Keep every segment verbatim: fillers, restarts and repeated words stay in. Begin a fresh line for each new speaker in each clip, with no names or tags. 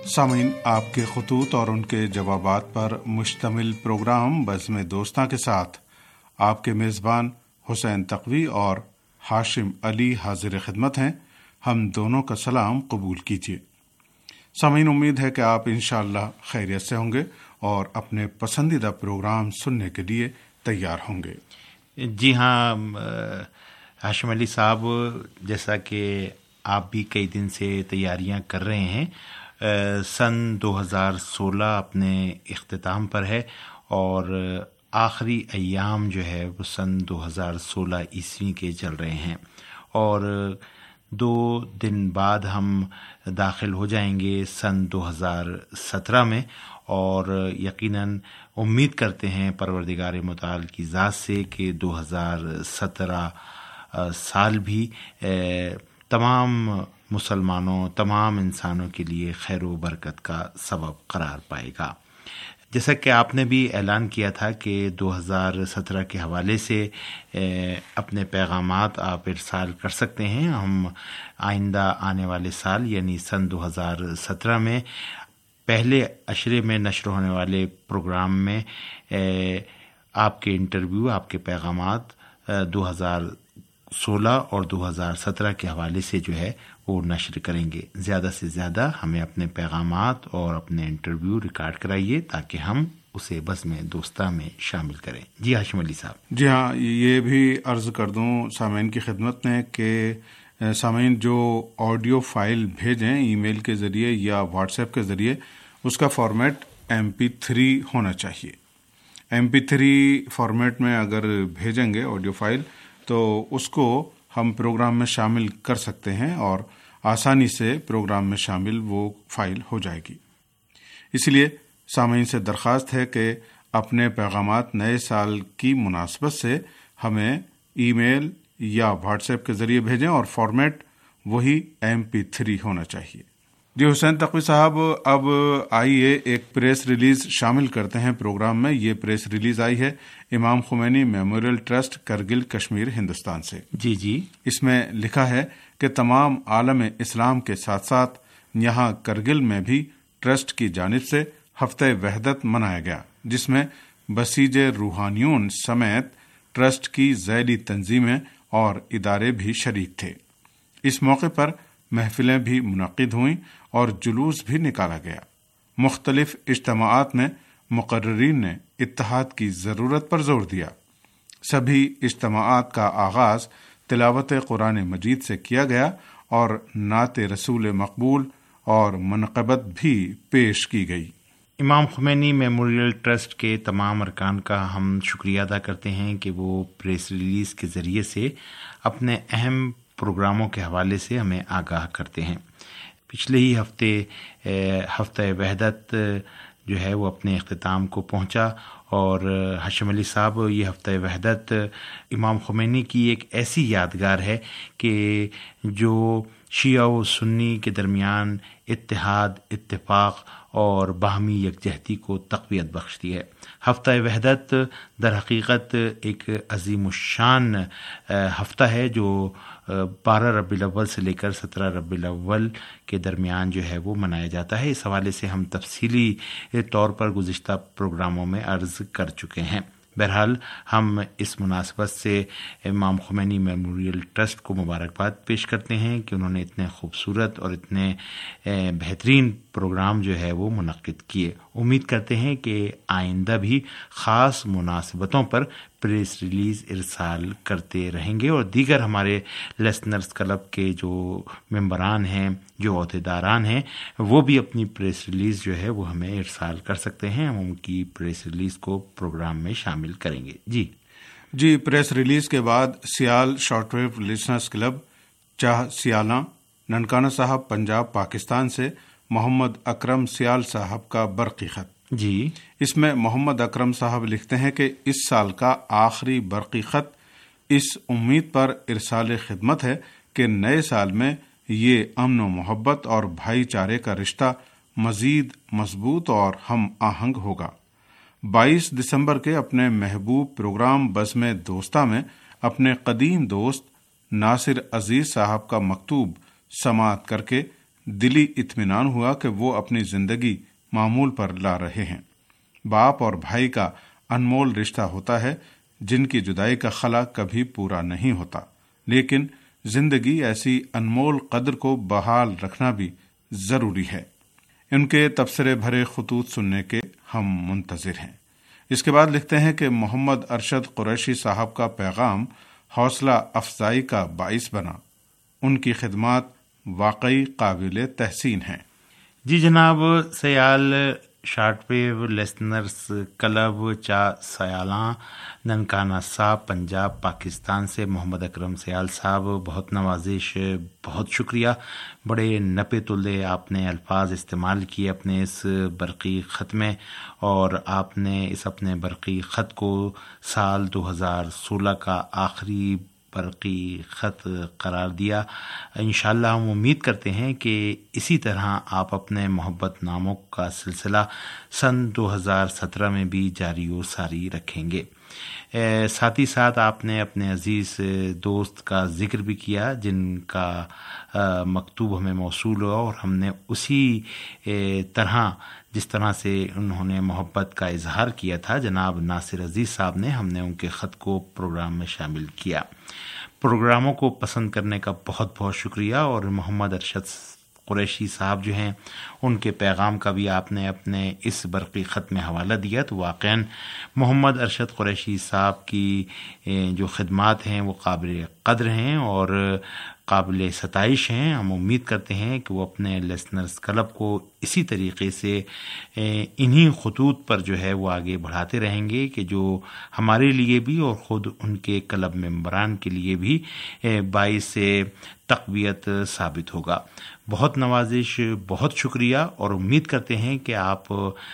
سامعین، آپ کے خطوط اور ان کے جوابات پر مشتمل پروگرام بزم دوستاں کے ساتھ آپ کے میزبان حسین تقوی اور ہاشم علی حاضر خدمت ہیں۔ ہم دونوں کا سلام قبول کیجیے۔ سامعین، امید ہے کہ آپ انشاءاللہ خیریت سے ہوں گے اور اپنے پسندیدہ پروگرام سننے کے لیے تیار ہوں گے۔
جی ہاں ہاشم علی صاحب، جیسا کہ آپ بھی کئی دن سے تیاریاں کر رہے ہیں، سن دو ہزار سولہ اپنے اختتام پر ہے اور آخری ایام جو ہے وہ سن دو ہزار سولہ عیسوی کے چل رہے ہیں، اور دو دن بعد ہم داخل ہو جائیں گے سن دو ہزار سترہ میں، اور یقیناً امید کرتے ہیں پروردگار متعال کی ذات سے کہ دو ہزار سترہ سال بھی تمام مسلمانوں، تمام انسانوں کے لیے خیر و برکت کا سبب قرار پائے گا۔ جیسا کہ آپ نے بھی اعلان کیا تھا کہ دو ہزار سترہ کے حوالے سے اپنے پیغامات آپ ارسال کر سکتے ہیں۔ ہم آئندہ آنے والے سال یعنی سن دو ہزار سترہ میں پہلے عشرے میں نشر ہونے والے پروگرام میں آپ کے انٹرویو، آپ کے پیغامات دو ہزار سولہ اور دو ہزار سترہ کے حوالے سے جو ہے وہ نشر کریں گے۔ زیادہ سے زیادہ ہمیں اپنے پیغامات اور اپنے انٹرویو ریکارڈ کرائیے تاکہ ہم اسے بزم دوستاں میں شامل کریں۔ جی ہاشم علی صاحب۔
جی ہاں، یہ بھی عرض کر دوں سامعین کی خدمت میں کہ سامعین جو آڈیو فائل بھیجیں ای میل کے ذریعے یا واٹس ایپ کے ذریعے، اس کا فارمیٹ ایم پی تھری ہونا چاہیے۔ ایم پی تھری فارمیٹ میں اگر بھیجیں گے آڈیو فائل تو اس کو ہم پروگرام میں شامل کر سکتے ہیں اور آسانی سے پروگرام میں شامل وہ فائل ہو جائے گی۔ اس لیے سامعین سے درخواست ہے کہ اپنے پیغامات نئے سال کی مناسبت سے ہمیں ای میل یا واٹس ایپ کے ذریعے بھیجیں اور فارمیٹ وہی ایم پی تھری ہونا چاہیے۔ جی حسین تقوی صاحب، اب آئیے ایک پریس ریلیز شامل کرتے ہیں پروگرام میں۔ یہ پریس ریلیز آئی ہے Imam Khomeini memorial trust Kargil Kashmir Hindustan سے۔
جی جی
اس میں لکھا ہے کہ تمام عالم اسلام کے ساتھ ساتھ یہاں کرگل میں بھی ٹرسٹ کی جانب سے ہفتہ وحدت منایا گیا، جس میں بسیج روحانیون سمیت ٹرسٹ کی ذیلی تنظیمیں اور ادارے بھی شریک تھے۔ اس موقع پر محفلیں بھی منعقد ہوئیں اور جلوس بھی نکالا گیا۔ مختلف اجتماعات میں مقررین نے اتحاد کی ضرورت پر زور دیا۔ سبھی اجتماعات کا آغاز تلاوت قرآن مجید سے کیا گیا اور نعت رسول مقبول اور منقبت بھی پیش کی گئی۔
امام خمینی میموریل ٹرسٹ کے تمام ارکان کا ہم شکریہ ادا کرتے ہیں کہ وہ پریس ریلیز کے ذریعے سے اپنے اہم پروگراموں کے حوالے سے ہمیں آگاہ کرتے ہیں۔ پچھلے ہی ہفتے ہفتہ وحدت جو ہے وہ اپنے اختتام کو پہنچا، اور ہاشم علی صاحب، یہ ہفتہ وحدت امام خمینی کی ایک ایسی یادگار ہے کہ جو شیعہ و سنی کے درمیان اتحاد، اتفاق اور باہمی یکجہتی کو تقویت بخشتی ہے۔ ہفتہ وحدت در حقیقت ایک عظیم الشان ہفتہ ہے جو بارہ ربیع الاول سے لے کر سترہ ربیع الاول کے درمیان جو ہے وہ منایا جاتا ہے۔ اس حوالے سے ہم تفصیلی طور پر گزشتہ پروگراموں میں عرض کر چکے ہیں۔ بہرحال ہم اس مناسبت سے امام خمینی میموریل ٹرسٹ کو مبارکباد پیش کرتے ہیں کہ انہوں نے اتنے خوبصورت اور اتنے بہترین پروگرام جو ہے وہ منعقد کیے۔ امید کرتے ہیں کہ آئندہ بھی خاص مناسبتوں پر پریس ریلیز ارسال کرتے رہیں گے، اور دیگر ہمارے لسنرز کلب کے جو ممبران ہیں، جو عہدیداران ہیں، وہ بھی اپنی پریس ریلیز جو ہے وہ ہمیں ارسال کر سکتے ہیں۔ ہم ان کی پریس ریلیز کو پروگرام میں شامل کریں گے۔ جی
جی پریس ریلیز کے بعد Sial short wave listeners club Chah Sialan Nankana صاحب پنجاب پاکستان سے محمد اکرم سیال صاحب کا برقی خط۔
جی
اس میں محمد اکرم صاحب لکھتے ہیں کہ اس سال کا آخری برقی خط اس امید پر ارسال خدمت ہے کہ نئے سال میں یہ امن و محبت اور بھائی چارے کا رشتہ مزید مضبوط اور ہم آہنگ ہوگا۔ بائیس دسمبر کے اپنے محبوب پروگرام بزم دوستاں میں اپنے قدیم دوست ناصر عزیز صاحب کا مکتوب سماعت کر کے دلی اطمینان ہوا کہ وہ اپنی زندگی معمول پر لا رہے ہیں۔ باپ اور بھائی کا انمول رشتہ ہوتا ہے جن کی جدائی کا خلا کبھی پورا نہیں ہوتا، لیکن زندگی ایسی انمول قدر کو بحال رکھنا بھی ضروری ہے۔ ان کے تبصرے بھرے خطوط سننے کے ہم منتظر ہیں۔ اس کے بعد لکھتے ہیں کہ محمد ارشد قریشی صاحب کا پیغام حوصلہ افزائی کا باعث بنا، ان کی خدمات واقعی قابل تحسین ہیں۔
جی جناب، Sial short wave listeners club Chah Sialan Nankana صاحب پنجاب پاکستان سے محمد اکرم سیال صاحب، بہت نوازش، بہت شکریہ۔ بڑے نپے تلے آپ نے الفاظ استعمال کیے اپنے اس برقی خط میں، اور آپ نے اس اپنے برقی خط کو سال دو ہزار سولہ کا آخری برقی خط قرار دیا۔ انشاءاللہ ہم امید کرتے ہیں کہ اسی طرح آپ اپنے محبت ناموں کا سلسلہ سن دو ہزار سترہ میں بھی جاری و ساری رکھیں گے۔ ساتھ ہی ساتھ آپ نے اپنے عزیز دوست کا ذکر بھی کیا جن کا مکتوب ہمیں موصول ہوا، اور ہم نے اسی طرح جس طرح سے انہوں نے محبت کا اظہار کیا تھا، جناب ناصر عزیز صاحب نے، ہم نے ان کے خط کو پروگرام میں شامل کیا۔ پروگراموں کو پسند کرنے کا بہت بہت شکریہ، اور محمد ارشد قریشی صاحب جو ہیں ان کے پیغام کا بھی آپ نے اپنے اس برقی خط میں حوالہ دیا، تو واقعاً محمد ارشد قریشی صاحب کی جو خدمات ہیں وہ قابل قدر ہیں اور قابل ستائش ہیں۔ ہم امید کرتے ہیں کہ وہ اپنے لسنرز کلب کو اسی طریقے سے انہی خطوط پر جو ہے وہ آگے بڑھاتے رہیں گے کہ جو ہمارے لیے بھی اور خود ان کے کلب ممبران کے لیے بھی باعث تقویت ثابت ہوگا۔ بہت نوازش، بہت شکریہ، اور امید کرتے ہیں کہ آپ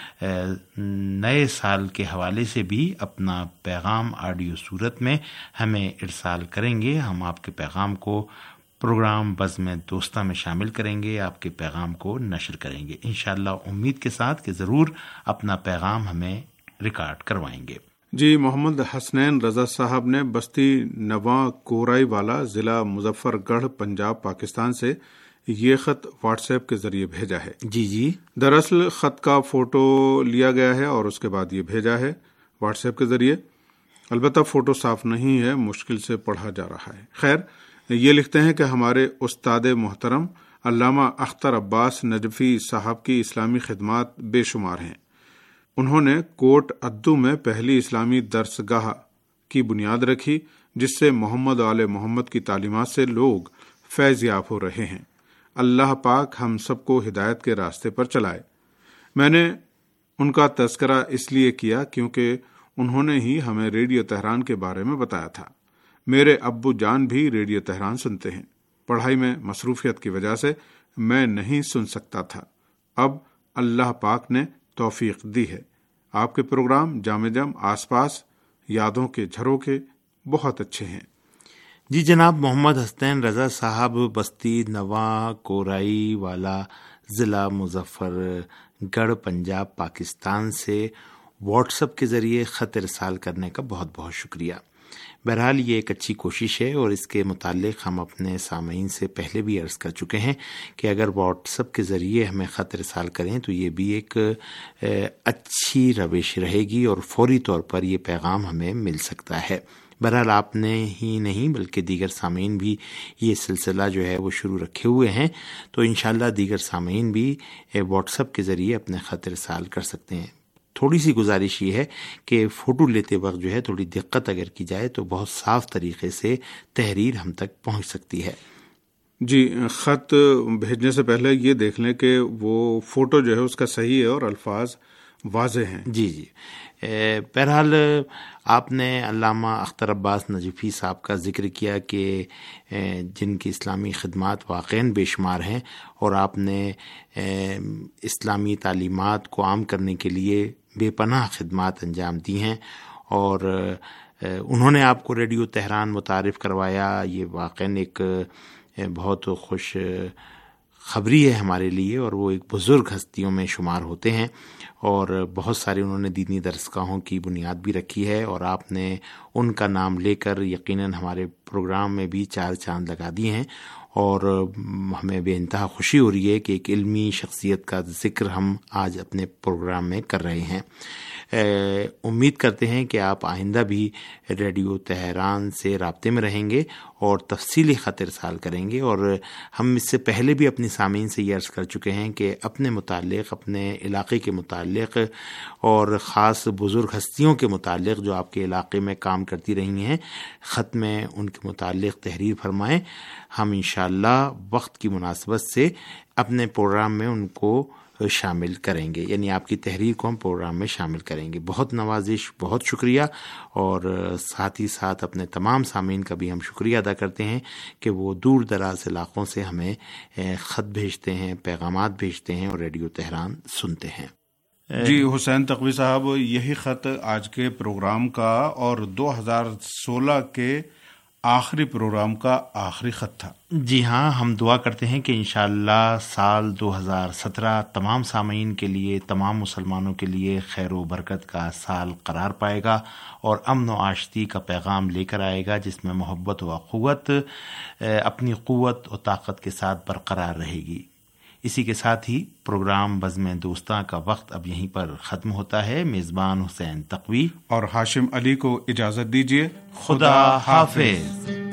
نئے سال کے حوالے سے بھی اپنا پیغام آڈیو صورت میں ہمیں ارسال کریں گے۔ ہم آپ کے پیغام کو پروگرام بزم دوستہ میں شامل کریں گے، آپ کے پیغام کو نشر کریں گے انشاءاللہ، امید کے ساتھ کہ ضرور اپنا پیغام ہمیں ریکارڈ کروائیں گے۔
جی، محمد حسنین رضا صاحب نے بستی نواں کورائی والا ضلع مظفر گڑھ پنجاب پاکستان سے یہ خط واٹس ایپ کے ذریعے بھیجا ہے۔
جی جی
دراصل خط کا فوٹو لیا گیا ہے اور اس کے بعد یہ بھیجا ہے واٹس ایپ کے ذریعے۔ البتہ فوٹو صاف نہیں ہے، مشکل سے پڑھا جا رہا ہے۔ خیر، یہ لکھتے ہیں کہ ہمارے استاد محترم علامہ اختر عباس نجفی صاحب کی اسلامی خدمات بے شمار ہیں۔ انہوں نے کوٹ ادو میں پہلی اسلامی درسگاہ کی بنیاد رکھی، جس سے محمد و آل محمد کی تعلیمات سے لوگ فیض یاب ہو رہے ہیں۔ اللہ پاک ہم سب کو ہدایت کے راستے پر چلائے۔ میں نے ان کا تذکرہ اس لیے کیا کیونکہ انہوں نے ہی ہمیں ریڈیو تہران کے بارے میں بتایا تھا۔ میرے ابو جان بھی ریڈیو تہران سنتے ہیں۔ پڑھائی میں مصروفیت کی وجہ سے میں نہیں سن سکتا تھا، اب اللہ پاک نے توفیق دی ہے۔ آپ کے پروگرام جام جم آس پاس یادوں کے جھروکے بہت اچھے ہیں۔
جی جناب، محمد حسنین رضا صاحب بستی نواں کورائی والا ضلع مظفر گڑھ پنجاب پاکستان سے واٹس ایپ کے ذریعے خط ارسال کرنے کا بہت بہت شکریہ۔ بہرحال یہ ایک اچھی کوشش ہے، اور اس کے متعلق ہم اپنے سامعین سے پہلے بھی عرض کر چکے ہیں کہ اگر واٹس ایپ کے ذریعے ہمیں خط ارسال کریں تو یہ بھی ایک اچھی روش رہے گی، اور فوری طور پر یہ پیغام ہمیں مل سکتا ہے۔ بہرحال آپ نے ہی نہیں بلکہ دیگر سامعین بھی یہ سلسلہ جو ہے وہ شروع رکھے ہوئے ہیں، تو انشاءاللہ دیگر سامعین بھی واٹس ایپ کے ذریعے اپنے خط ارسال کر سکتے ہیں۔ تھوڑی سی گزارش یہ ہے کہ فوٹو لیتے وقت جو ہے تھوڑی دقت اگر کی جائے تو بہت صاف طریقے سے تحریر ہم تک پہنچ سکتی ہے۔
جی، خط بھیجنے سے پہلے یہ دیکھ لیں کہ وہ فوٹو جو ہے اس کا صحیح ہے اور الفاظ واضح ہیں۔
جی جی بہرحال آپ نے علامہ اختر عباس نجفی صاحب کا ذکر کیا کہ جن کی اسلامی خدمات واقعاً بے شمار ہیں، اور آپ نے اسلامی تعلیمات کو عام کرنے کے لیے بے پناہ خدمات انجام دی ہیں، اور انہوں نے آپ کو ریڈیو تہران متعارف کروایا۔ یہ واقعاً ایک بہت خوش خبری ہے ہمارے لیے، اور وہ ایک بزرگ ہستیوں میں شمار ہوتے ہیں، اور بہت سارے انہوں نے دینی درسگاہوں کی بنیاد بھی رکھی ہے، اور آپ نے ان کا نام لے کر یقیناً ہمارے پروگرام میں بھی چار چاند لگا دیے ہیں۔ اور ہمیں بے انتہا خوشی ہو رہی ہے کہ ایک علمی شخصیت کا ذکر ہم آج اپنے پروگرام میں کر رہے ہیں۔ امید کرتے ہیں کہ آپ آئندہ بھی ریڈیو تہران سے رابطے میں رہیں گے اور تفصیلی خط ارسال کریں گے، اور ہم اس سے پہلے بھی اپنی سامعین سے یہ عرض کر چکے ہیں کہ اپنے متعلق، اپنے علاقے کے متعلق اور خاص بزرگ ہستیوں کے متعلق جو آپ کے علاقے میں کام کرتی رہی ہیں، خط میں ان کے متعلق تحریر فرمائیں۔ ہم انشاءاللہ وقت کی مناسبت سے اپنے پروگرام میں ان کو شامل کریں گے، یعنی آپ کی تحریر کو ہم پروگرام میں شامل کریں گے۔ بہت نوازش، بہت شکریہ، اور ساتھ ہی ساتھ اپنے تمام سامعین کا بھی ہم شکریہ ادا کرتے ہیں کہ وہ دور دراز علاقوں سے ہمیں خط بھیجتے ہیں، پیغامات بھیجتے ہیں اور ریڈیو تہران سنتے ہیں۔
جی حسین تقوی صاحب، یہی خط آج کے پروگرام کا اور دو ہزار سولہ کے آخری پروگرام کا آخری خط تھا۔
جی ہاں، ہم دعا کرتے ہیں کہ انشاءاللہ سال دو ہزار سترہ تمام سامعین کے لیے، تمام مسلمانوں کے لیے خیر و برکت کا سال قرار پائے گا اور امن و آشتی کا پیغام لے کر آئے گا، جس میں محبت و اخوت اپنی قوت و طاقت کے ساتھ برقرار رہے گی۔ اسی کے ساتھ ہی پروگرام بزم دوستاں کا وقت اب یہیں پر ختم ہوتا ہے۔ میزبان حسین تقوی
اور ہاشم علی کو اجازت دیجیے۔
خدا حافظ۔